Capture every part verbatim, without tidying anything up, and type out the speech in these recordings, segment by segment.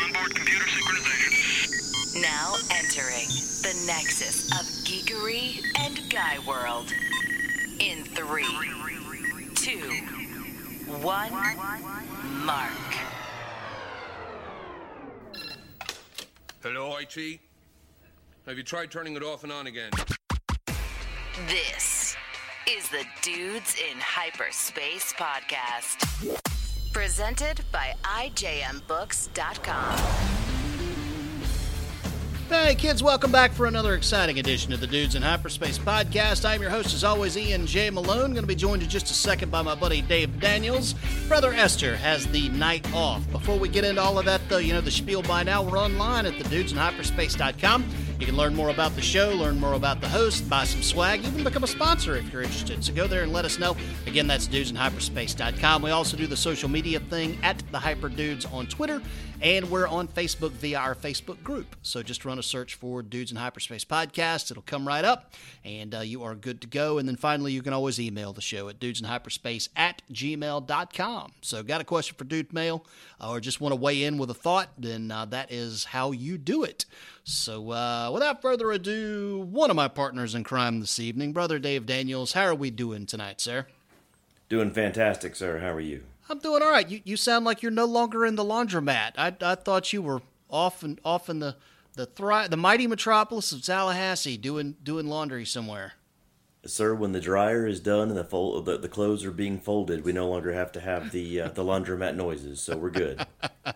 Onboard computer synchronization. Now entering the nexus of geekery and guy world. In three, two, one, mark. Hello, I T? Have you tried turning it off and on again? This is the Dudes in Hyperspace podcast. Presented by I J M books dot com. Hey kids, welcome back for another exciting edition of the Dudes in Hyperspace podcast. I'm your host as always, Ian J. Malone. Going to be joined in just a second by my buddy Dave Daniels. Brother Esther has the night off. Before we get into all of that though, you know the spiel by now, we're online at the dudes in hyperspace dot com. You can learn more about the show, learn more about the host, buy some swag, even become a sponsor if you're interested. So go there and let us know. Again, that's dudes in hyperspace dot com. We also do the social media thing at the Hyper Dudes on Twitter, and we're on Facebook via our Facebook group. So just run a search for Dudes in Hyperspace Podcast. It'll come right up, and uh, you are good to go. And then finally, you can always email the show at dudesinhyperspace at gmail dot com. So got a question for Dude Mail, or just want to weigh in with a thought, then uh, that is how you do it. So uh, without further ado, one of my partners in crime this evening, Brother Dave Daniels. How are we doing tonight, sir? Doing fantastic, sir. How are you? I'm doing all right. You you sound like you're no longer in the laundromat. I I thought you were off and off in the the thri- the mighty metropolis of Tallahassee doing doing laundry somewhere. Sir, when the dryer is done and the fold the, the clothes are being folded, we no longer have to have the uh, the laundromat noises, so we're good.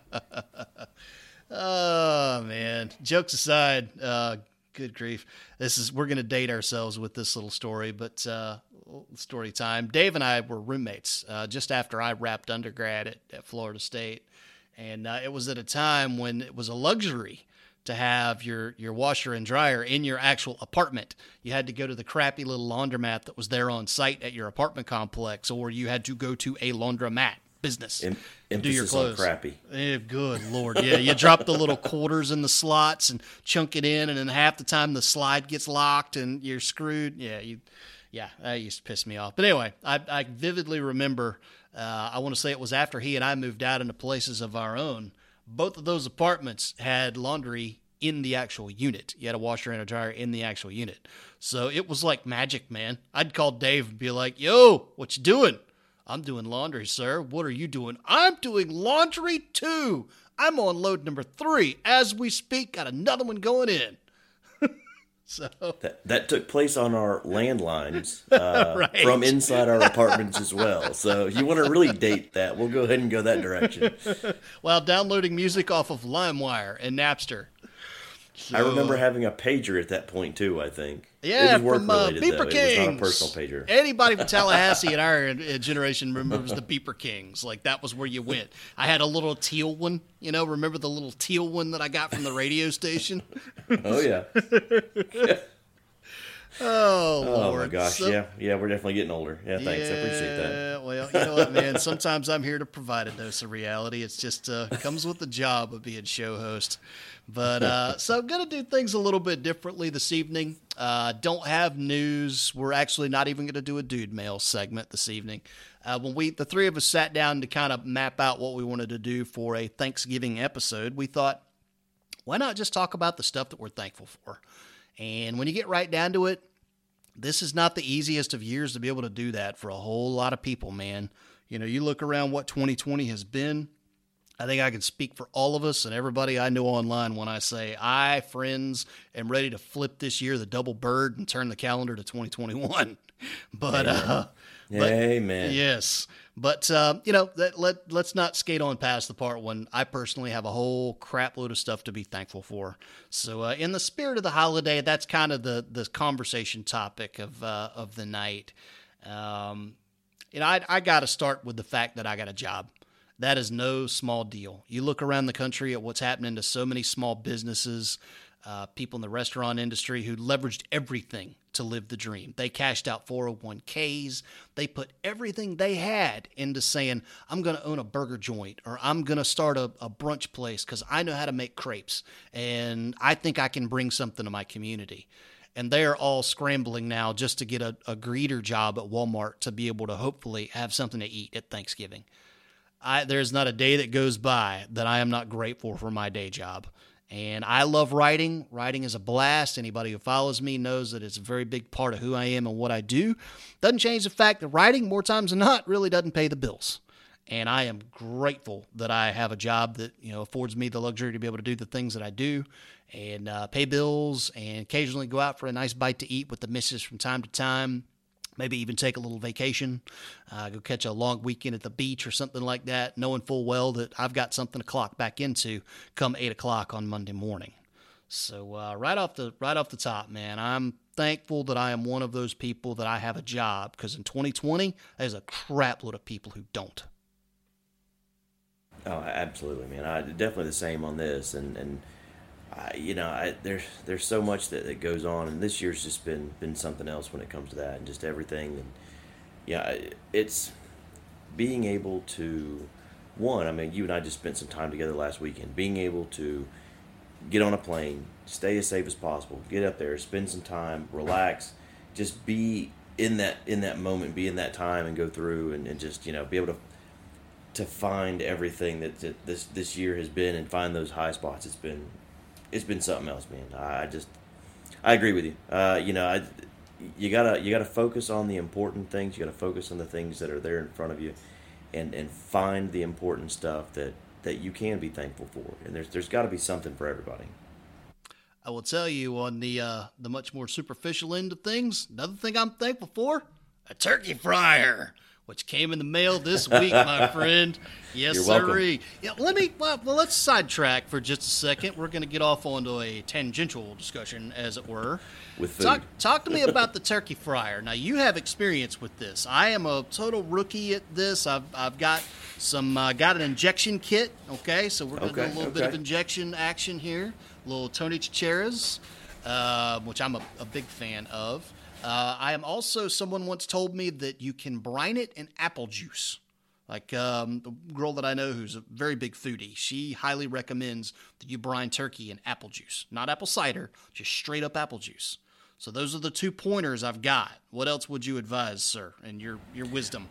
Oh man, jokes aside, uh, good grief. This is we're gonna date ourselves with this little story, but uh, story time. Dave and I were roommates uh, just after I wrapped undergrad at, at Florida State, and uh, it was at a time when it was a luxury to have your your washer and dryer in your actual apartment. You had to go to the crappy little laundromat that was there on site at your apartment complex, or you had to go to a laundromat business. Em- to do your emphasis clothes. on crappy. Eh, good Lord. Yeah, you drop the little quarters in the slots and chunk it in, and then half the time the slide gets locked and you're screwed. Yeah, you, yeah, that used to piss me off. But anyway, I, I vividly remember, uh, I want to say it was after he and I moved out into places of our own. Both of those apartments had laundry in the actual unit. You had a washer and a dryer in the actual unit. So it was like magic, man. I'd call Dave and be like, yo, what you doing? I'm doing laundry, sir. What are you doing? I'm doing laundry, too. I'm on load number three. As we speak, got another one going in. so That, that took place on our landlines uh, Right. from inside our apartments as well. So you want to really date that, we'll go ahead and go that direction. While downloading music off of LimeWire and Napster. So, I remember having a pager at that point, too, I think. Yeah, it was from uh, work-related, Beeper though. Kings. It was not a personal pager. Anybody from Tallahassee in our uh, generation remembers the Beeper Kings. Like, that was where you went. I had a little teal one, you know, remember the little teal one that I got from the radio station? Oh, yeah. Oh, Oh, Lord. my gosh. So- yeah, yeah, we're definitely getting older. Yeah, thanks. I appreciate that. Yeah, well, you know what, man? Sometimes I'm here to provide a dose of reality. It's just uh, comes with the job of being show host. But uh, so I'm going to do things a little bit differently this evening. Uh, don't have news. We're actually not even going to do a dude mail segment this evening. Uh, when we, the three of us sat down to kind of map out what we wanted to do for a Thanksgiving episode, we thought, why not just talk about the stuff that we're thankful for? And when you get right down to it, this is not the easiest of years to be able to do that for a whole lot of people, man. You know, you look around what twenty twenty has been. I think I can speak for all of us and everybody I know online when I say I, friends, am ready to flip this year the double bird and turn the calendar to twenty twenty-one. But, Amen. uh, but Amen. yes, but, uh, you know, that, let, let's not skate on past the part when I personally have a whole crap load of stuff to be thankful for. So, uh, in the spirit of the holiday, that's kind of the, the conversation topic of, uh, of the night. Um, you know, I, I got to start with the fact that I got a job. That is no small deal. You look around the country at what's happening to so many small businesses, uh, people in the restaurant industry who leveraged everything to live the dream. They cashed out four oh one k's. They put everything they had into saying, I'm going to own a burger joint, or I'm going to start a, a brunch place because I know how to make crepes and I think I can bring something to my community. And they're all scrambling now just to get a, a greeter job at Walmart to be able to hopefully have something to eat at Thanksgiving. I, there's not a day that goes by that I am not grateful for my day job. And I love writing. Writing is a blast. Anybody who follows me knows that it's a very big part of who I am and what I do. Doesn't change the fact that writing, more times than not, really doesn't pay the bills. And I am grateful that I have a job that, you know, affords me the luxury to be able to do the things that I do and uh, pay bills and occasionally go out for a nice bite to eat with the missus from time to time. Maybe even take a little vacation, uh, go catch a long weekend at the beach or something like that, knowing full well that I've got something to clock back into come eight o'clock on Monday morning. So uh, right off the right off the top, man, I'm thankful that I am one of those people that I have a job, because in twenty twenty, there's a crap load of people who don't. Oh, absolutely, man. I definitely the same on this, and and I, you know, I, there's there's so much that, that goes on, and this year's just been been something else when it comes to that, and just everything. And yeah, it's being able to, one, I mean, you and I just spent some time together last weekend. Being able to get on a plane, stay as safe as possible, get up there, spend some time, relax, just be in that in that moment, be in that time, and go through, and, and just, you know, be able to to find everything that, that this this year has been, and find those high spots. It's been it's been something else, man. I just I agree with you. Uh, you know, I you gotta you gotta focus on the important things. You gotta focus on the things that are there in front of you, and and find the important stuff that, that you can be thankful for. And there's there's got to be something for everybody. I will tell you, on the uh, the much more superficial end of things, another thing I'm thankful for, a turkey fryer, which came in the mail this week, my friend. Yes, You're sirree. Yeah, let me, well, well, let's sidetrack for just a second. We're going to get off onto a tangential discussion, as it were. With food. Talk, talk to me about the turkey fryer. Now, you have experience with this. I am a total rookie at this. I've I've got some, uh, got an injection kit, okay? So we're going to Okay, do a little okay. bit of injection action here. A little Tony Chicheras, uh, which I'm a, a big fan of. Uh, I am also, someone once told me that you can brine it in apple juice. Like um, the girl that I know who's a very big foodie, she highly recommends that you brine turkey in apple juice. Not apple cider, just straight up apple juice. So those are the two pointers I've got. What else would you advise, sir, in your, your wisdom?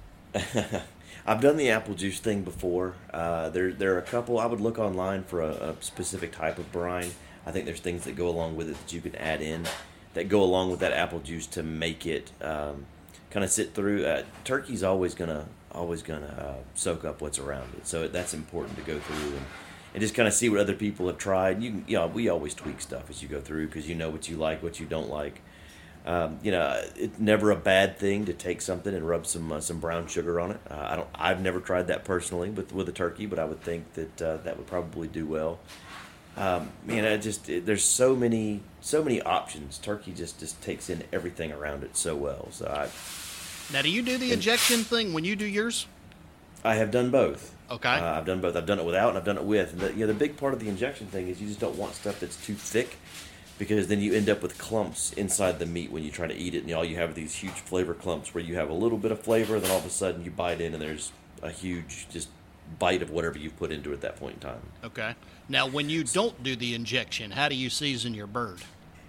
I've done the apple juice thing before. Uh, there, there are a couple. I would look online for a, a specific type of brine. I think there's things that go along with it that you can add in that go along with that apple juice to make it um, kind of sit through. Uh, turkey's always gonna always gonna uh, soak up what's around it, so that's important to go through and, and just kind of see what other people have tried. You, you know, we always tweak stuff as you go through because you know what you like, what you don't like. Um, you know, it's never a bad thing to take something and rub some uh, some brown sugar on it. Uh, I don't. I've never tried that personally with with a turkey, but I would think that uh, that would probably do well. Um, man, I just it, there's so many so many options. Turkey just, just takes in everything around it so well. So I Now, do you do the injection thing when you do yours? I have done both. Okay. Uh, I've done both. I've done it without and I've done it with. And the, you know, the big part of the injection thing is you just don't want stuff that's too thick, because then you end up with clumps inside the meat when you try to eat it, and all you have are these huge flavor clumps where you have a little bit of flavor, and then all of a sudden you bite in and there's a huge just bite of whatever you put into it at that point in time. Okay. Now, when you don't do the injection, how do you season your bird?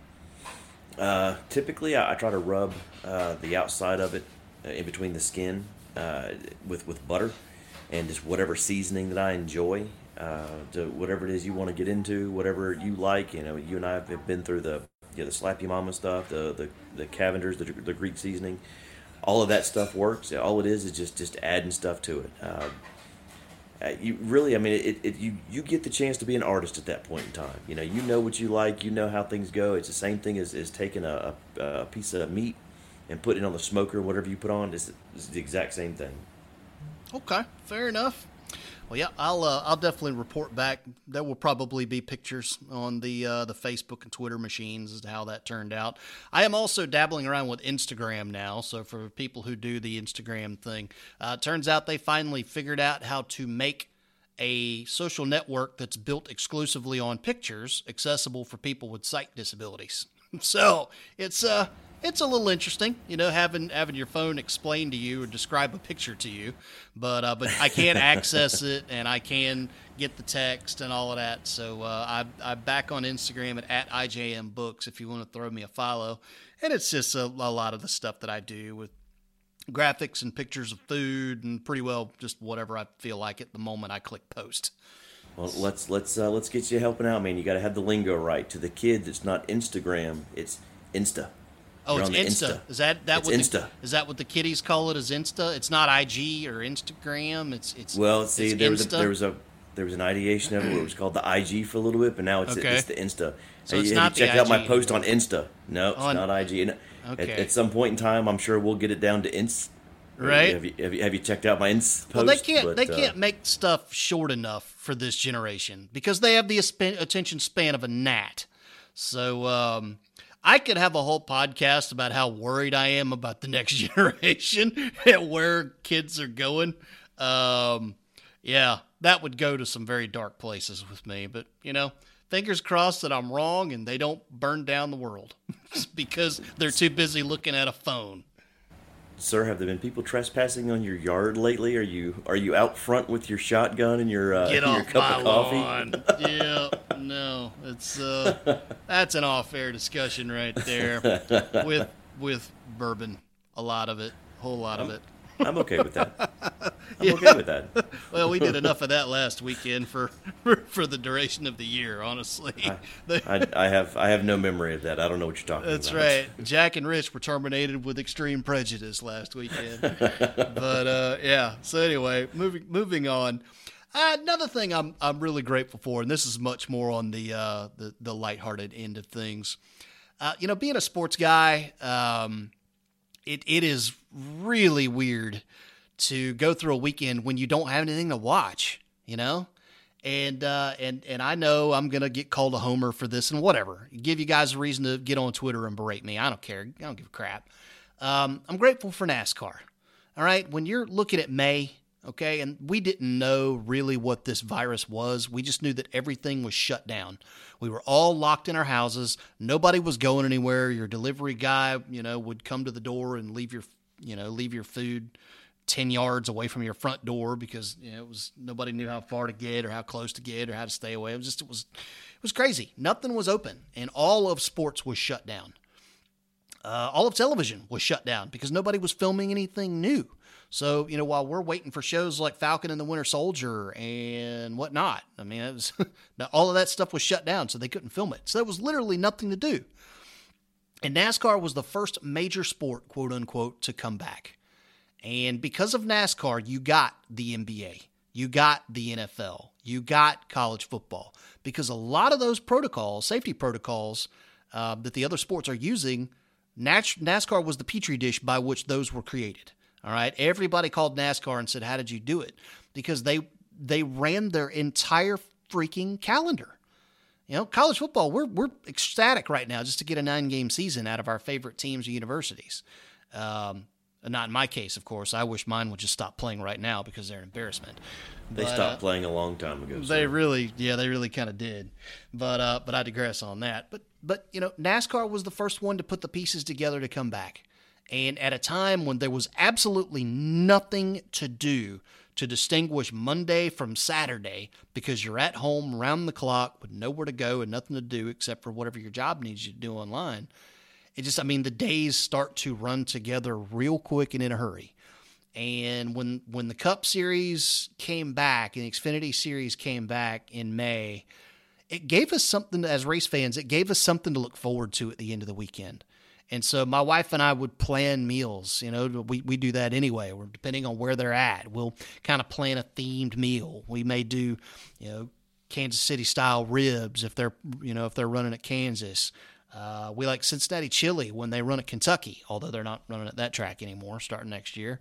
Uh, typically, I, I try to rub uh, the outside of it uh, in between the skin uh, with with butter and just whatever seasoning that I enjoy. Uh, to whatever it is you want to get into, whatever you like. You know, you and I have been through the you know, the Slappy Mama stuff, the the the Cavenders, the, the Greek seasoning. All of that stuff works. All it is is just just adding stuff to it. Uh, you really, I mean, it, it you you get the chance to be an artist at that point in time. You know, you know what you like, you know how things go. It's the same thing as, as taking a, a, a piece of meat and putting it on the smoker, whatever you put on. It's, it's the exact same thing. Okay, fair enough. Well, yeah, I'll uh, I'll definitely report back. There will probably be pictures on the uh, the Facebook and Twitter machines as to how that turned out. I am also dabbling around with Instagram now, so for people who do the Instagram thing, uh, it turns out they finally figured out how to make a social network that's built exclusively on pictures, accessible for people with sight disabilities. So it's uh it's a little interesting, you know, having having your phone explain to you or describe a picture to you, but uh, but I can access it and I can get the text and all of that. So uh, I I'm back on Instagram at, at I J M Books if you want to throw me a follow, and it's just a, a lot of the stuff that I do with graphics and pictures of food and pretty well just whatever I feel like at the moment I click post. Well, let's let's uh, let's get you helping out, man. You got to have the lingo right. To the kids, it's not Instagram, it's Insta. Oh, You're it's on the Insta. Is that that It's what Insta. The, is that what the kiddies call it? Is Insta? It's not I G or Instagram. It's it's Well, see, it's there was a, Insta? there was a there was an ideation of it where it was called the I G for a little bit, but now it's Okay. it's the Insta. So Hey, it's have not you the checked out my I G post on anymore. Insta? No, it's On- not I G. And Okay. At, at some point in time, I'm sure we'll get it down to Inst. Right. Have you, have you have you checked out my Inst post? Well, they can't But, they uh, can't make stuff short enough for this generation because they have the asp- attention span of a gnat. So um, I could have a whole podcast about how worried I am about the next generation and where kids are going. Um, yeah, that would go to some very dark places with me. But you know, fingers crossed that I'm wrong and they don't burn down the world because they're too busy looking at a phone. Sir, have there been people trespassing on your yard lately? Are you are you out front with your shotgun and your uh, Get your off cup my of coffee? lawn. Yeah, no, it's uh, that's an off-air discussion right there with with bourbon, a lot of it, a whole lot of it. I'm okay with that. I'm okay with that. Well, we did enough of that last weekend for for, for the duration of the year, honestly. The- I, I have I have no memory of that. I don't know what you're talking That's about. right. Jack and Rich were terminated with extreme prejudice last weekend. But uh, yeah. So anyway, moving moving on. Uh, another thing I'm I'm really grateful for, and this is much more on the uh, the the lighthearted end of things. Uh, you know, being a sports guy, um, it it is really weird to go through a weekend when you don't have anything to watch. You know. And uh, and and I know I'm gonna get called a homer for this and whatever. Give you guys a reason to get on Twitter and berate me. I don't care. I don't give a crap. Um, I'm grateful for NASCAR. All right, when you're looking at May, okay, and we didn't know really what this virus was. We just knew that everything was shut down. We were all locked in our houses. Nobody was going anywhere. Your delivery guy, you know, would come to the door and leave your, you know, leave your food ten yards away from your front door because, you know, it was, nobody knew how far to get or how close to get or how to stay away. It was just, it was, it was crazy. Nothing was open and all of sports was shut down. Uh, all of television was shut down because nobody was filming anything new. So, you know, while we're waiting for shows like Falcon and the Winter Soldier and whatnot, I mean, it was all of that stuff was shut down, so they couldn't film it. So there was literally nothing to do. And NASCAR was the first major sport, quote unquote, to come back. And because of NASCAR, you got the N B A, you got the N F L, you got college football, because a lot of those protocols, safety protocols uh, that the other sports are using, NASCAR was the petri dish by which those were created. All right, everybody called NASCAR and said, "How did you do it?" Because they they ran their entire freaking calendar. You know, college football, we're we're ecstatic right now just to get a nine game season out of our favorite teams or universities. Um, Not in my case, of course. I wish mine would just stop playing right now because they're an embarrassment. They But, stopped uh, playing a long time ago. They sir. really, yeah, they really kind of did. But uh, but I digress on that. But but you know, NASCAR was the first one to put the pieces together to come back, and at a time when there was absolutely nothing to do to distinguish Monday from Saturday because you're at home round the clock with nowhere to go and nothing to do except for whatever your job needs you to do online. It just, I mean, the days start to run together real quick and in a hurry. And when when the Cup Series came back and the Xfinity Series came back in May, it gave us something, as race fans, it gave us something to look forward to at the end of the weekend. And so my wife and I would plan meals. You know, we, we do that anyway. We're depending on where they're at. We'll kind of plan a themed meal. We may do, you know, Kansas City style ribs if they're, you know, if they're running at Kansas. Uh, we like Cincinnati chili when they run at Kentucky, although they're not running at that track anymore starting next year.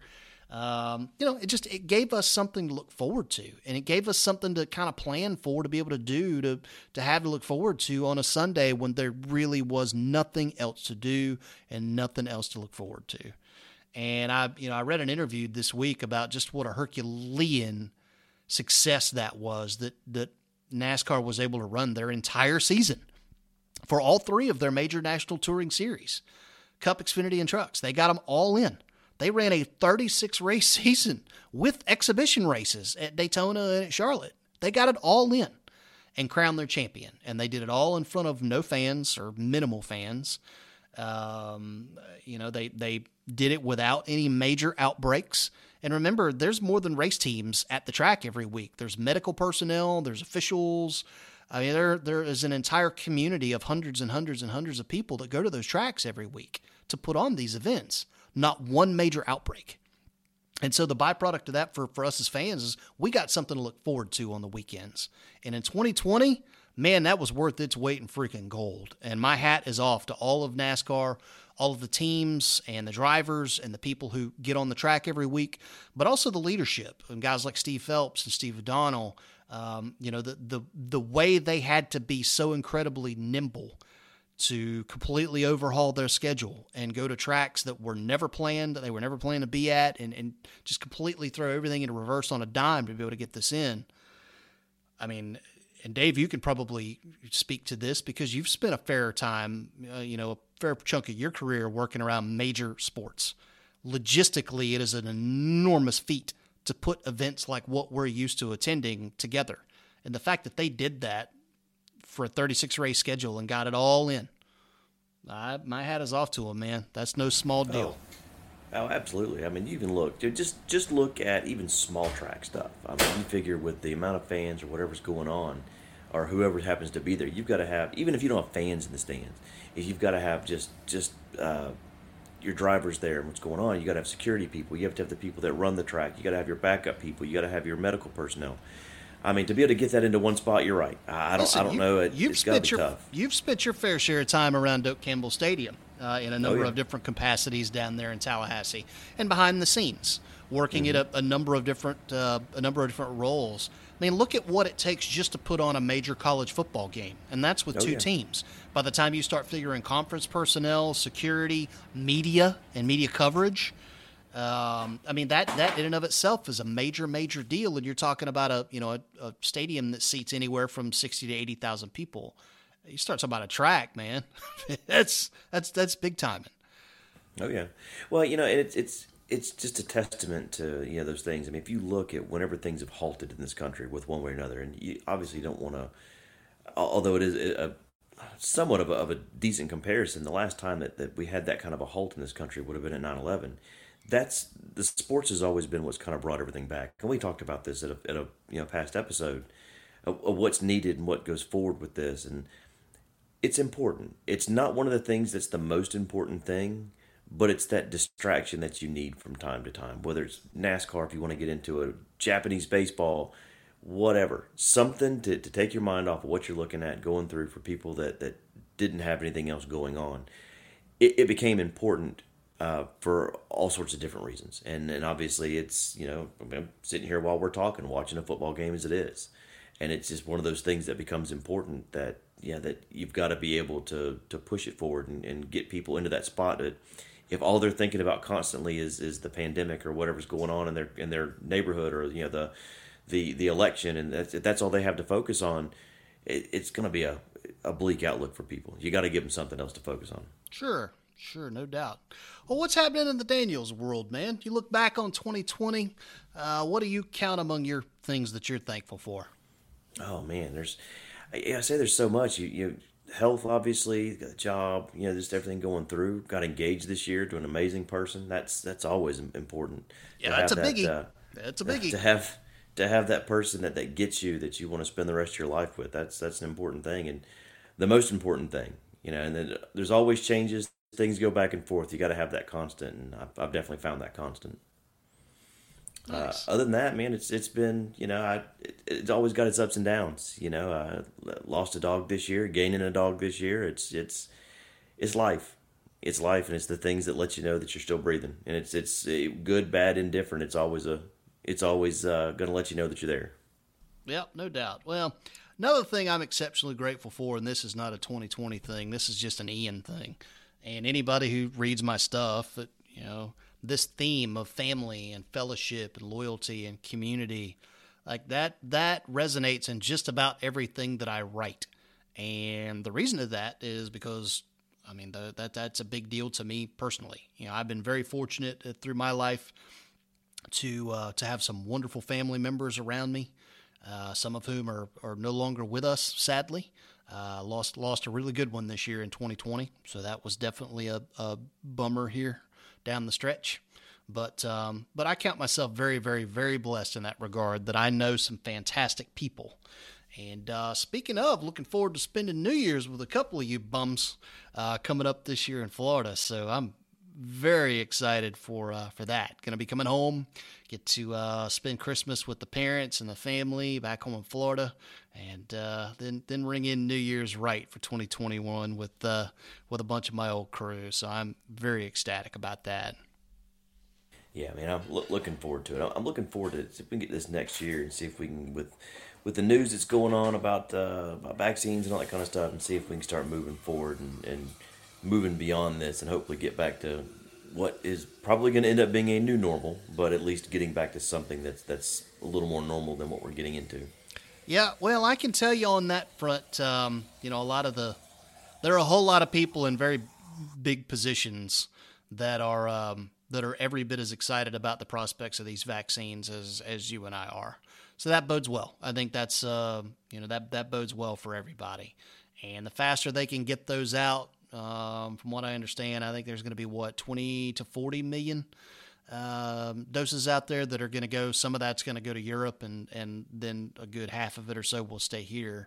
Um, you know, it just, it gave us something to look forward to, and it gave us something to kind of plan for, to be able to do, to, to have to look forward to on a Sunday when there really was nothing else to do and nothing else to look forward to. And I, you know, I read an interview this week about just what a Herculean success that was, that, that NASCAR was able to run their entire season for all three of their major national touring series, Cup, Xfinity, and Trucks. They got them all in. They ran a thirty-six race season with exhibition races at Daytona and at Charlotte. They got it all in and crowned their champion. And they did it all in front of no fans or minimal fans. Um, you know, they, they did it without any major outbreaks. And remember, there's more than race teams at the track every week. There's medical personnel, there's officials. I mean, there there is an entire community of hundreds and hundreds and hundreds of people that go to those tracks every week to put on these events. Not one major outbreak. And so the byproduct of that for, for us as fans is we got something to look forward to on the weekends. And in twenty twenty, man, that was worth its weight in freaking gold. And my hat is off to all of NASCAR, all of the teams and the drivers and the people who get on the track every week, but also the leadership and guys like Steve Phelps and Steve O'Donnell. Um, you know, the, the, the way they had to be so incredibly nimble to completely overhaul their schedule and go to tracks that were never planned, that they were never planned to be at, and, and just completely throw everything into reverse on a dime to be able to get this in. I mean, and Dave, you can probably speak to this because you've spent a fair time, uh, you know, a fair chunk of your career working around major sports. Logistically, it is an enormous feat to put events like what we're used to attending together. And the fact that they did that for a thirty-six race schedule and got it all in, I, my hat is off to them, man. That's no small deal. Oh. Oh, absolutely. I mean, you can look, just just look at even small track stuff. I mean, you figure with the amount of fans or whatever's going on, or whoever happens to be there, you've got to have, even if you don't have fans in the stands, if you've got to have just just uh, your drivers there and what's going on, you got to have security people, you have to have the people that run the track, you got to have your backup people, you got to have your medical personnel. I mean, to be able to get that into one spot, you're right. I, I don't, Listen, I don't you, know. It, you've it's got to be your, tough. You've spent your fair share of time around Doak Campbell Stadium uh, in a number oh, yeah. of different capacities down there in Tallahassee and behind the scenes, working mm-hmm. at a, a number of different uh, a number of different roles. I mean, look at what it takes just to put on a major college football game, and that's with oh, two yeah. teams. By the time you start figuring conference personnel, security, media, and media coverage. Um, I mean, that, that in and of itself is a major, major deal. And you're talking about a, you know, a, a stadium that seats anywhere from sixty to eighty thousand people. You start talking about a track, man. that's, that's, that's big timing. Oh yeah. Well, you know, it's, it's, it's just a testament to, you know, those things. I mean, if you look at whenever things have halted in this country with one way or another, and you obviously don't want to, although it is a, somewhat of a, of a decent comparison, the last time that, that we had that kind of a halt in this country would have been at nine eleven. That's the sports has always been what's kind of brought everything back. And we talked about this at a, at a you know past episode of, of what's needed and what goes forward with this. And it's important. It's not one of the things that's the most important thing, but it's that distraction that you need from time to time, whether it's NASCAR, if you want to get into a Japanese baseball, whatever, something to, to take your mind off of what you're looking at, going through for people that, that didn't have anything else going on. It, it became important Uh, for all sorts of different reasons. And and obviously it's, you know, I'm sitting here while we're talking, watching a football game as it is. And it's just one of those things that becomes important that, yeah, that you've got to be able to to push it forward and, and get people into that spot that if all they're thinking about constantly is, is the pandemic or whatever's going on in their in their neighborhood or, you know, the the, the election, and that's, if that's all they have to focus on, it, it's going to be a, a bleak outlook for people. You got to give them something else to focus on. Sure. Sure, no doubt. Well, what's happening in the Daniels world, man? You look back on twenty twenty, uh, what do you count among your things that you're thankful for? Oh, man, there's, I, I say there's so much. You, you health, obviously, got a job, you know, just everything going through. Got engaged this year to an amazing person. That's that's always important. Yeah, that's a that, biggie. Uh, that's a biggie. To have to have that person that, that gets you, that you want to spend the rest of your life with. That's that's an important thing, and the most important thing, you know. And then there's always changes. Things go back and forth. You got to have that constant, and I've, I've definitely found that constant. Nice. Uh, other than that, man, it's it's been, you know, I it, it's always got its ups and downs. You know, I lost a dog this year, gaining a dog this year. It's it's it's life. It's life, and it's the things that let you know that you're still breathing. And it's it's good, bad, indifferent. It's always a it's always uh, going to let you know that you're there. Yep, no doubt. Well, another thing I'm exceptionally grateful for, and this is not a twenty twenty thing. This is just an Ian thing. And anybody who reads my stuff, that, you know, this theme of family and fellowship and loyalty and community, like that, that resonates in just about everything that I write. And the reason of that is because, I mean, the, that that's a big deal to me personally. You know, I've been very fortunate through my life to uh, to have some wonderful family members around me, uh, some of whom are, are no longer with us, sadly. Uh, lost lost a really good one this year in twenty twenty, so that was definitely a, a bummer here down the stretch. But um, but I count myself very, very, very blessed in that regard that I know some fantastic people. And uh, speaking of, looking forward to spending New Year's with a couple of you bums uh, coming up this year in Florida. So I'm very excited for uh, for that. Going to be coming home, get to uh, spend Christmas with the parents and the family back home in Florida, and uh, then then ring in New Year's right for twenty twenty-one with uh, with a bunch of my old crew. So I'm very ecstatic about that. Yeah, man, I'm lo- looking forward to it. I'm looking forward to it. See if we can get this next year and see if we can, with with the news that's going on about, uh, about vaccines and all that kind of stuff, and see if we can start moving forward and, and moving beyond this and hopefully get back to what is probably going to end up being a new normal, but at least getting back to something that's that's a little more normal than what we're getting into. Yeah, well, I can tell you on that front, um, you know, a lot of the, there are a whole lot of people in very big positions that are, um, that are every bit as excited about the prospects of these vaccines as, as you and I are. So that bodes well. I think that's, uh, you know, that, that bodes well for everybody. And the faster they can get those out, um, from what I understand, I think there's going to be, what, twenty to forty million um, doses out there that are going to go. Some of that's going to go to Europe, and, and then a good half of it or so will stay here.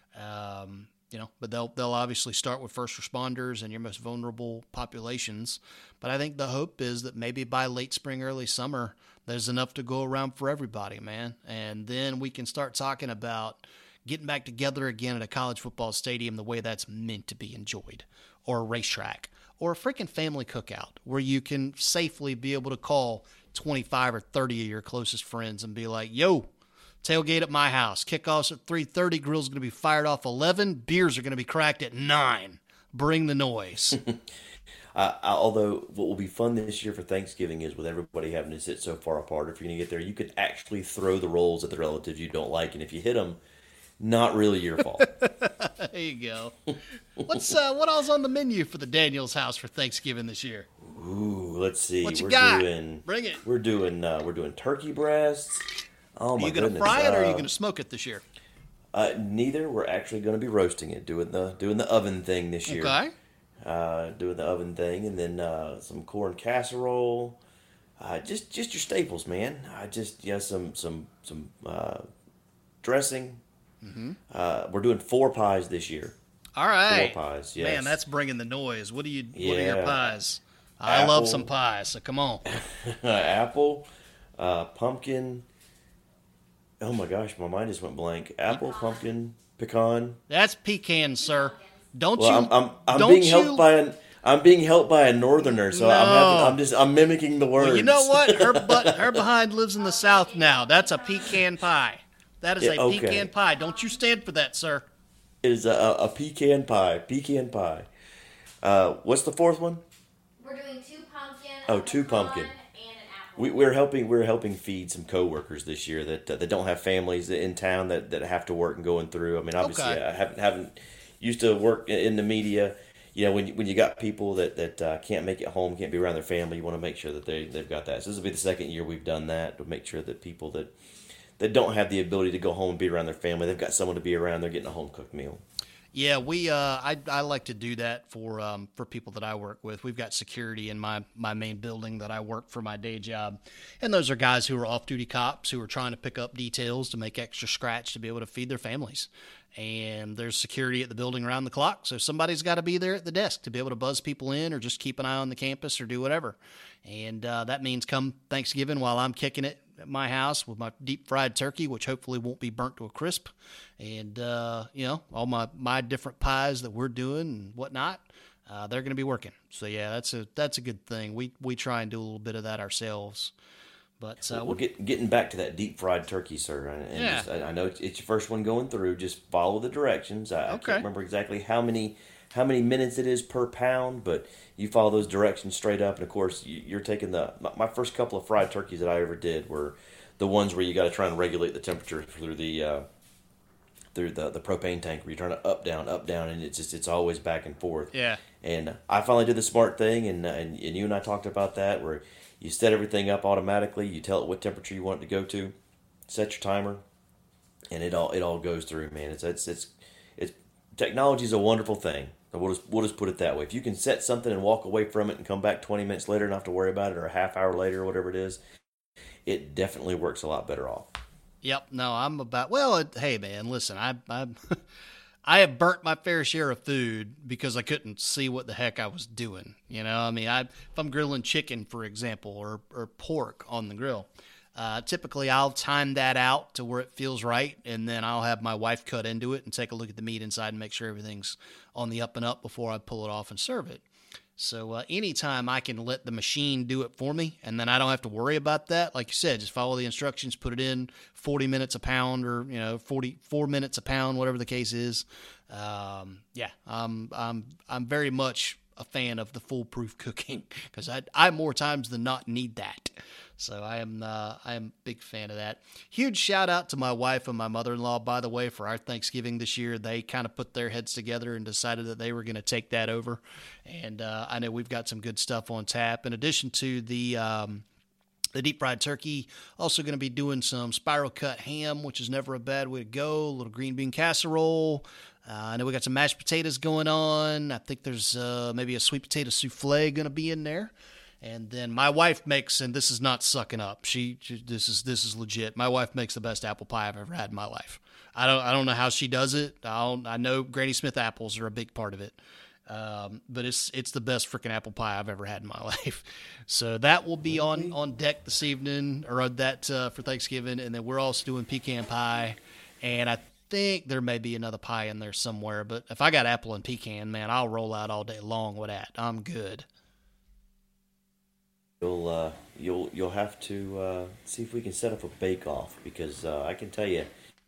Um, You know, but they'll they'll obviously start with first responders and your most vulnerable populations. But I think the hope is that maybe by late spring, early summer, there's enough to go around for everybody, man. And then we can start talking about getting back together again at a college football stadium the way that's meant to be enjoyed, or a racetrack, or a freaking family cookout where you can safely be able to call twenty-five or thirty of your closest friends and be like, yo, tailgate at my house. Kickoffs at three thirty. Grill's going to be fired off eleven. Beers are going to be cracked at nine. Bring the noise. uh, although what will be fun this year for Thanksgiving is with everybody having to sit so far apart. If you're going to get there, you could actually throw the rolls at the relatives you don't like, and if you hit them, not really your fault. There you go. What's uh, what else on the menu for the Daniels house for Thanksgiving this year? Ooh, let's see. What you we're got? Doing, Bring it. We're doing uh, we're doing turkey breasts. Oh my Are you going to goodness. fry it, or are you Uh, going to smoke it this year? Uh, neither. We're actually going to be roasting it, doing the doing the oven thing this year. Okay. Uh, doing the oven thing, and then uh, some corn casserole. Uh, just just your staples, man. I just yeah some some some uh, dressing. Mm-hmm. Uh, we're doing four pies this year. All right. Four pies. Yes. Man, that's bringing the noise. What do you? Yeah. What are your pies? I Apple. love some pies. So come on. Apple, uh, pumpkin. Oh my gosh, my mind just went blank. Apple, pumpkin, pecan. That's pecan, sir. Don't Well, you? I'm I'm, I'm don't being you, helped by an I'm being helped by a northerner, so I'm No. having, I'm just I'm mimicking the words. Well, you know what? Her butt, her behind lives in the South now. That's a pecan pie. That is Yeah, a okay. pecan pie. Don't you stand for that, sir. It is a, a pecan pie. Pecan pie. Uh, what's the fourth one? We're doing two pumpkin. Oh, a two pecan, pumpkin. And an apple. We, we're helping we're helping feed some coworkers this year that uh, that don't have families in town that, that have to work and going through. I mean, obviously, Okay. I haven't haven't used to work in the media. You know, when you, when you got people that that uh, can't make it home, can't be around their family, you want to make sure that they they've got that. So this will be the second year we've done that to make sure that people that that don't have the ability to go home and be around their family, they've got someone to be around. They're getting a home cooked meal. Yeah, we. Uh, I I like to do that for um, for people that I work with. We've got security in my my main building that I work for my day job, and those are guys who are off duty cops who are trying to pick up details to make extra scratch to be able to feed their families. And there's security at the building around the clock, so somebody's got to be there at the desk to be able to buzz people in or just keep an eye on the campus or do whatever. And uh, that means come Thanksgiving, while I'm kicking it at my house with my deep fried turkey, which hopefully won't be burnt to a crisp, and uh, you know, all my my different pies that we're doing and whatnot, uh, they're going to be working. So yeah, that's a that's a good thing. We we try and do a little bit of that ourselves. But uh, Well, get, getting back to that deep fried turkey, sir. And, and Yeah. just, I, I know it's, it's your first one going through. Just follow the directions. I, I Okay. can't remember exactly how many how many minutes it is per pound, but you follow those directions straight up. And of course, you, you're taking the my, my first couple of fried turkeys that I ever did were the ones where you got to try and regulate the temperature through the uh, through the the propane tank, where you're trying to up down up down, and it's just it's always back and forth. Yeah. And I finally did the smart thing, and and, and you and I talked about that where. You set everything up automatically. You tell it what temperature you want it to go to. Set your timer, and it all it all goes through. Man, it's it's it's it's technology is a wonderful thing. So we'll just, we'll just put it that way. If you can set something and walk away from it and come back twenty minutes later and not have to worry about it, or a half hour later or whatever it is, it definitely works a lot better off. Yep. No, I'm about, well, it, hey, man, listen, I, I, I have burnt my fair share of food because I couldn't see what the heck I was doing. You know, I mean, I, if I'm grilling chicken, for example, or, or pork on the grill, uh, typically I'll time that out to where it feels right, and then I'll have my wife cut into it and take a look at the meat inside and make sure everything's on the up and up before I pull it off and serve it. So uh, anytime I can let the machine do it for me, and then I don't have to worry about that, like you said, just follow the instructions, put it in forty minutes a pound, or you know, forty-four minutes a pound, whatever the case is. Um, yeah, I'm I'm I'm very much a fan of the foolproof cooking because I I more times than not need that. So I am uh, I am a big fan of that. Huge shout out to my wife and my mother-in-law, by the way, for our Thanksgiving this year. They kind of put their heads together and decided that they were going to take that over. And uh, I know we've got some good stuff on tap. In addition to the um, the deep fried turkey, also going to be doing some spiral cut ham, which is never a bad way to go. A little green bean casserole. Uh, I know we got some mashed potatoes going on. I think there's uh, maybe a sweet potato souffle going to be in there. And then my wife makes, and this is not sucking up. She, she, this is this is legit. My wife makes the best apple pie I've ever had in my life. I don't I don't know how she does it. I don't, I know Granny Smith apples are a big part of it, um, but it's it's the best freaking apple pie I've ever had in my life. So that will be on, on deck this evening, or that uh, for Thanksgiving. And then we're also doing pecan pie, and I think there may be another pie in there somewhere. But if I got apple and pecan, man, I'll roll out all day long with that. I'm good. You'll uh, you'll you'll have to uh, see if we can set up a bake-off, because uh, I can tell you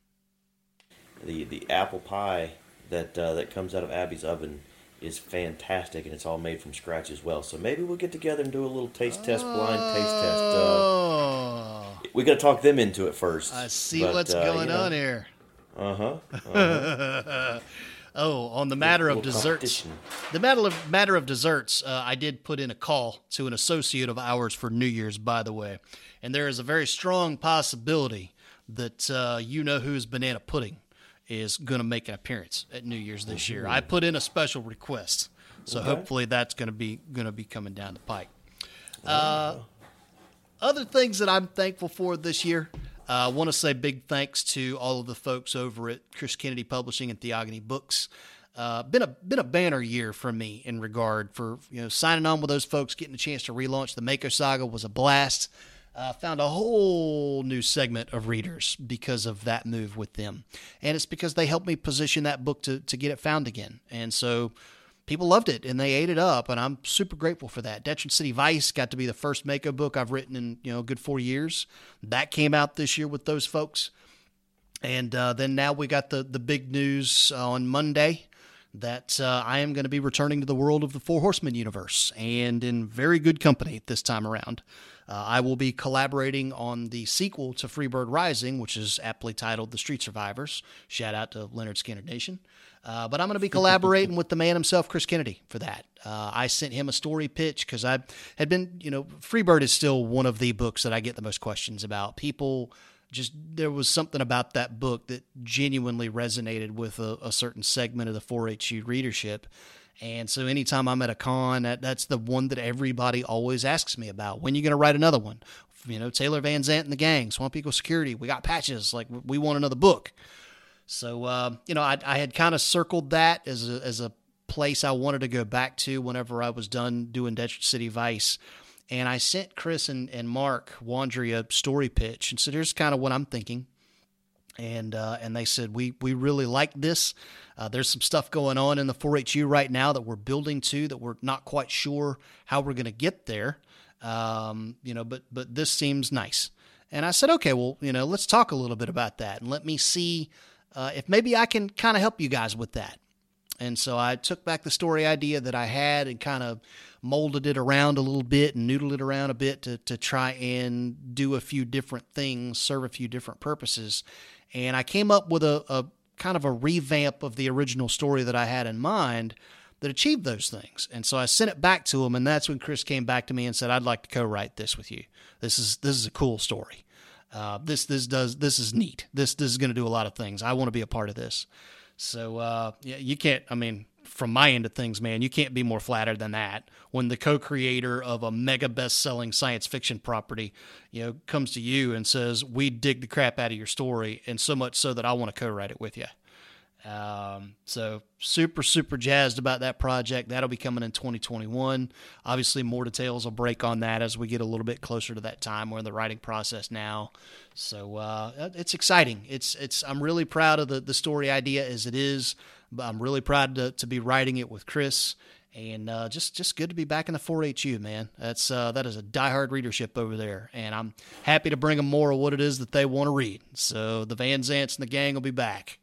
the the apple pie that uh, that comes out of Abby's oven is fantastic, and it's all made from scratch as well. So maybe we'll get together and do a little taste test, blind taste test. Uh, we got to talk them into it first. I see but, what's uh, going you know, on here. Uh huh. Uh-huh. Oh, on the matter of desserts, the matter of matter of desserts, uh, I did put in a call to an associate of ours for New Year's, by the way, and there is a very strong possibility that uh, you know who's banana pudding is going to make an appearance at New Year's this year. I put in a special request, so Okay. hopefully that's going to be going to be coming down the pike. Uh, other things that I'm thankful for this year. Uh, I want to say big thanks to all of the folks over at Chris Kennedy Publishing and Theogony Books. Uh, been a been a banner year for me in regard for you know signing on with those folks, getting a chance to relaunch the Mako Saga was a blast. Uh, found a whole new segment of readers because of that move with them, and it's because they helped me position that book to to get it found again, and so. People loved it, and they ate it up, and I'm super grateful for that. Detroit City Vice got to be the first Mako book I've written in you know a good four years. That came out this year with those folks. And uh, then now we got the, the big news on Monday that uh, I am going to be returning to the world of the Four Horsemen universe, and in very good company this time around. Uh, I will be collaborating on the sequel to Freebird Rising, which is aptly titled The Street Survivors. Shout out to Leonard Skinner Nation. Uh, but I'm going to be collaborating with the man himself, Chris Kennedy, for that. Uh, I sent him a story pitch because I had been, you know, Freebird is still one of the books that I get the most questions about. People just, there was something about that book that genuinely resonated with a, a certain segment of the four H U readership. And so anytime I'm at a con, that, that's the one that everybody always asks me about. When are you going to write another one? You know, Taylor Van Zandt and the gang, Swamp Eagle Security, we got patches, like we want another book. So, uh, you know, I, I had kind of circled that as a, as a place I wanted to go back to whenever I was done doing Detroit City Vice. And I sent Chris and, and Mark Wandry a story pitch and said, here's kind of what I'm thinking. And uh, and they said, we we really like this. Uh, there's some stuff going on in the four H U right now that we're building to that we're not quite sure how we're going to get there. Um, you know, but but this seems nice. And I said, okay, well, you know, let's talk a little bit about that and let me see uh, if maybe I can kind of help you guys with that. And so I took back the story idea that I had and kind of molded it around a little bit and noodled it around a bit to to try and do a few different things, serve a few different purposes. And I came up with a, a kind of a revamp of the original story that I had in mind that achieved those things. And so I sent it back to him, and that's when Chris came back to me and said, I'd like to co-write this with you. This is this is a cool story. Uh, this this does this is neat. This this is going to do a lot of things. I want to be a part of this. So uh, yeah, you can't. I mean, from my end of things, man, you can't be more flattered than that. When the co-creator of a mega best-selling science fiction property, you know, comes to you and says, "We dig the crap out of your story, and so much so that I want to co-write it with you." Um, so super, super jazzed about that project. That'll be coming in twenty twenty-one. Obviously more details will break on that as we get a little bit closer to that time. We're in the writing process now. So, uh, it's exciting. It's, it's, I'm really proud of the, the story idea as it is, but I'm really proud to, to be writing it with Chris, and, uh, just, just good to be back in the four H U, man. That's, uh, that is a diehard readership over there, and I'm happy to bring them more of what it is that they want to read. So the Van Zants and the gang will be back.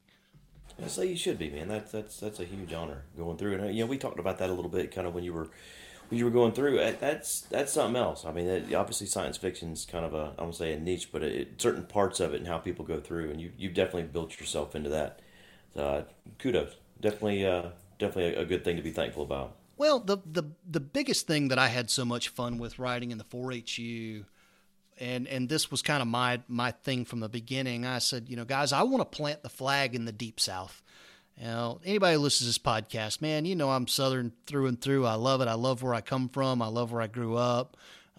I say you should be, man. That's that's that's a huge honor going through. And you know, we talked about that a little bit, kind of when you were when you were going through. That's that's something else. I mean, that, obviously, science fiction is kind of a I won't say a niche, but it, certain parts of it and how people go through, and you you definitely built yourself into that. So, uh, kudos, definitely uh, definitely a, a good thing to be thankful about. Well, the the the biggest thing that I had so much fun with writing in the four H U. And and this was kind of my my thing from the beginning. I said, you know, guys, I want to plant the flag in the Deep South. You know, anybody who listens to this podcast, man, you know I'm Southern through and through. I love it. I love where I come from. I love where I grew up.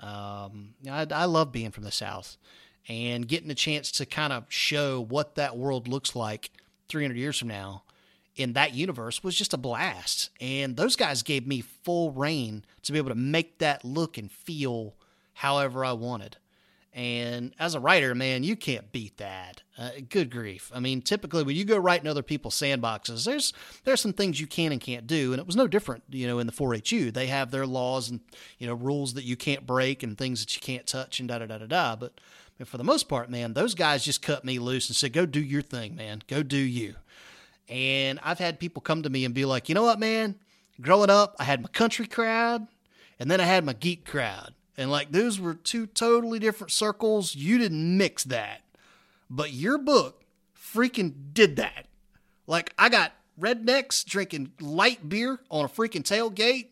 Um, I, I love being from the South. And getting a chance to kind of show what that world looks like three hundred years from now in that universe was just a blast. And those guys gave me full reign to be able to make that look and feel however I wanted. And as a writer, man, you can't beat that. Uh, good grief. I mean, typically when you go write in other people's sandboxes, there's there's some things you can and can't do. And it was no different, you know, in the four H U. They have their laws and, you know, rules that you can't break and things that you can't touch and da-da-da-da-da. But, but for the most part, man, those guys just cut me loose and said, go do your thing, man. Go do you. And I've had people come to me and be like, you know what, man? Growing up, I had my country crowd and then I had my geek crowd. And like, those were two totally different circles. You didn't mix that. But your book freaking did that. Like, I got rednecks drinking light beer on a freaking tailgate,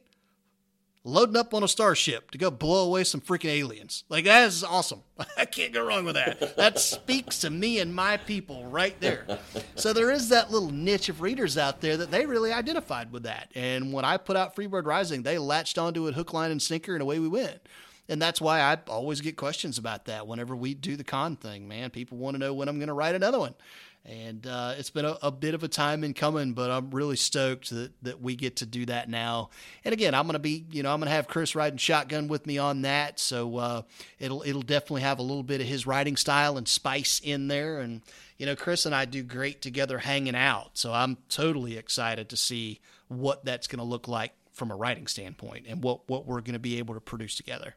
loading up on a starship to go blow away some freaking aliens. Like, that is awesome. I can't go wrong with that. That speaks to me and my people right there. So there is that little niche of readers out there that they really identified with that. And when I put out Freebird Rising, they latched onto it hook, line, and sinker, and away we went. And that's why I always get questions about that whenever we do the con thing, man. People want to know when I'm going to write another one. And uh, it's been a, a bit of a time in coming, but I'm really stoked that, that we get to do that now. And again, I'm going to be, you know, I'm going to have Chris riding shotgun with me on that. So uh, it'll it'll definitely have a little bit of his writing style and spice in there. And, you know, Chris and I do great together hanging out. So I'm totally excited to see what that's going to look like from a writing standpoint and what, what we're going to be able to produce together.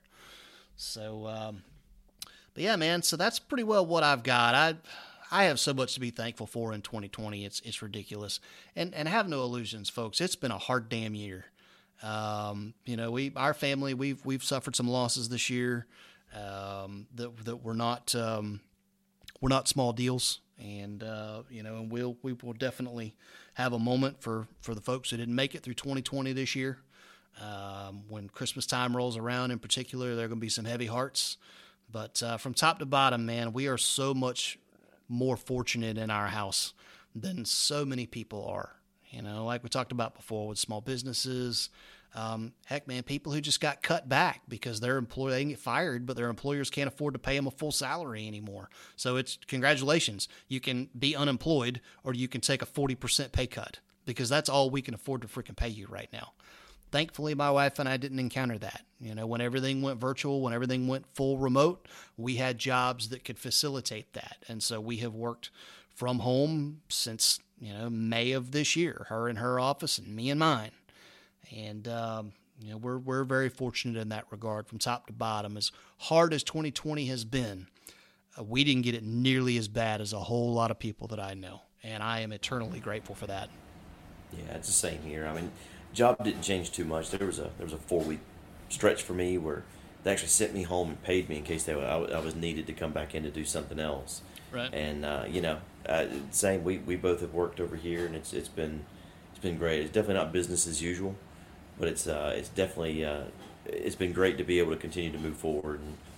So, um, but yeah, man, so that's pretty well what I've got. I, I have so much to be thankful for in twenty twenty. It's, it's ridiculous. And, and have no illusions, folks. It's been a hard damn year. Um, you know, we, our family, we've, we've suffered some losses this year, um, that, that were not, um, were not small deals. And, uh, you know, and we'll, we will definitely have a moment for, for the folks who didn't make it through twenty twenty this year. Um, when Christmas time rolls around in particular, there are going to be some heavy hearts, but, uh, from top to bottom, man, we are so much more fortunate in our house than so many people are, you know, like we talked about before with small businesses. Um, heck, man, people who just got cut back because their employer, they can get fired, but their employers can't afford to pay them a full salary anymore. So it's congratulations. You can be unemployed or you can take a forty percent pay cut because that's all we can afford to freaking pay you right now. Thankfully, my wife and I didn't encounter that. You know, when everything went virtual, when everything went full remote, we had jobs that could facilitate that. And so we have worked from home since, you know, May of this year, her in her office and me in mine. And, um, you know, we're, we're very fortunate in that regard from top to bottom. As hard as twenty twenty has been, uh, we didn't get it nearly as bad as a whole lot of people that I know. And I am eternally grateful for that. Yeah, it's the same here. I mean, job didn't change too much. There was a there was a four week stretch for me where they actually sent me home and paid me in case they I, I was needed to come back in to do something else. Right. And uh, you know, uh, same. We, we both have worked over here, and it's it's been it's been great. It's definitely not business as usual, but it's uh, it's definitely uh, it's been great to be able to continue to move forward and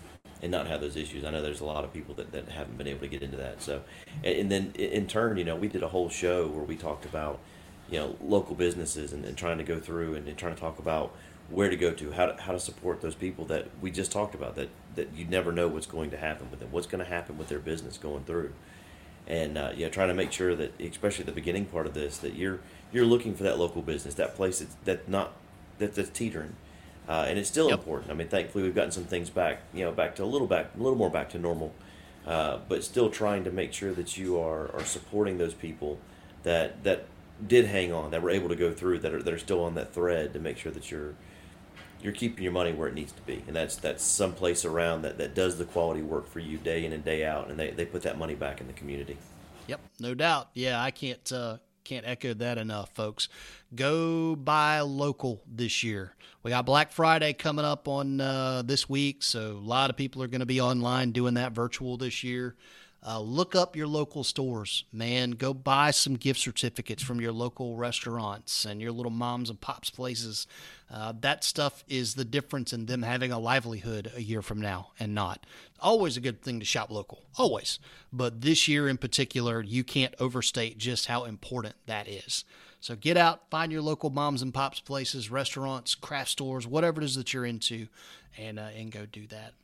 and not have those issues. I know there's a lot of people that, that haven't been able to get into that. So, and, and then in turn, you know, we did a whole show where we talked about, you know, local businesses and, and trying to go through and, and trying to talk about where to go to, how to, how to support those people that we just talked about, that, that you never know what's going to happen with them, what's going to happen with their business going through. And, uh, you know, trying to make sure that, especially the beginning part of this, that you're, you're looking for that local business, that place that's, that not, that, that's teetering. Uh, and it's still Yep. important. I mean, thankfully we've gotten some things back, you know, back to a little back, a little more back to normal, uh, but still trying to make sure that you are, are supporting those people that, that did hang on, that were able to go through, that are, that are still on that thread, to make sure that you're, you're keeping your money where it needs to be. And that's, that's some place around that, that does the quality work for you day in and day out. And they, they put that money back in the community. Yep, no doubt. Yeah, I can't uh, can't echo that enough, folks. Go buy local this year. We got Black Friday coming up on uh, this week, so a lot of people are going to be online doing that virtual this year. Uh, look up your local stores, man. Go buy some gift certificates from your local restaurants and your little moms and pops places. Uh, that stuff is the difference in them having a livelihood a year from now and not. Always a good thing to shop local, always. But this year in particular, you can't overstate just how important that is. So get out, find your local moms and pops places, restaurants, craft stores, whatever it is that you're into, and uh, and go do that.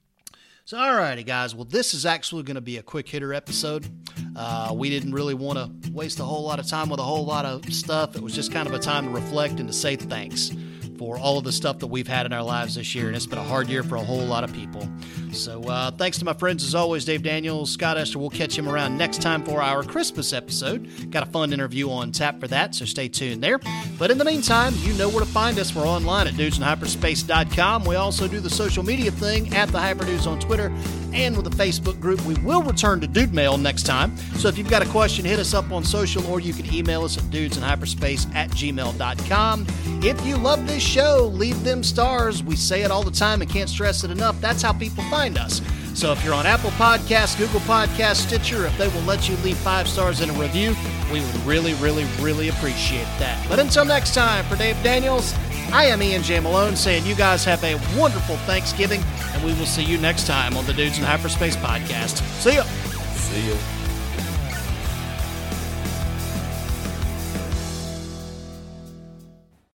So, all righty, guys. Well, this is actually going to be a quick hitter episode. Uh, we didn't really want to waste a whole lot of time with a whole lot of stuff. It was just kind of a time to reflect and to say thanks for all of the stuff that we've had in our lives this year. And it's been a hard year for a whole lot of people. So uh, thanks to my friends, as always, Dave Daniels, Scott Esther. We'll catch him around next time for our Christmas episode. Got a fun interview on tap for that, so stay tuned there. But in the meantime, you know where to find us. We're online at dudes in hyperspace dot com. We also do the social media thing at the Hyperdudes on Twitter and with the Facebook group. We will return to Dude Mail next time. So if you've got a question, hit us up on social, or you can email us at dudesinhyperspace at gmail dot com. If you love this show, leave them stars. We say it all the time and can't stress it enough. That's how people find us. So if you're on Apple Podcasts, Google Podcasts, Stitcher, if they will let you leave five stars in a review, we would really, really, really appreciate that. But until next time, for Dave Daniels, I am Ian J. Malone saying you guys have a wonderful Thanksgiving, and we will see you next time on the Dudes in Hyperspace podcast. See ya. See ya.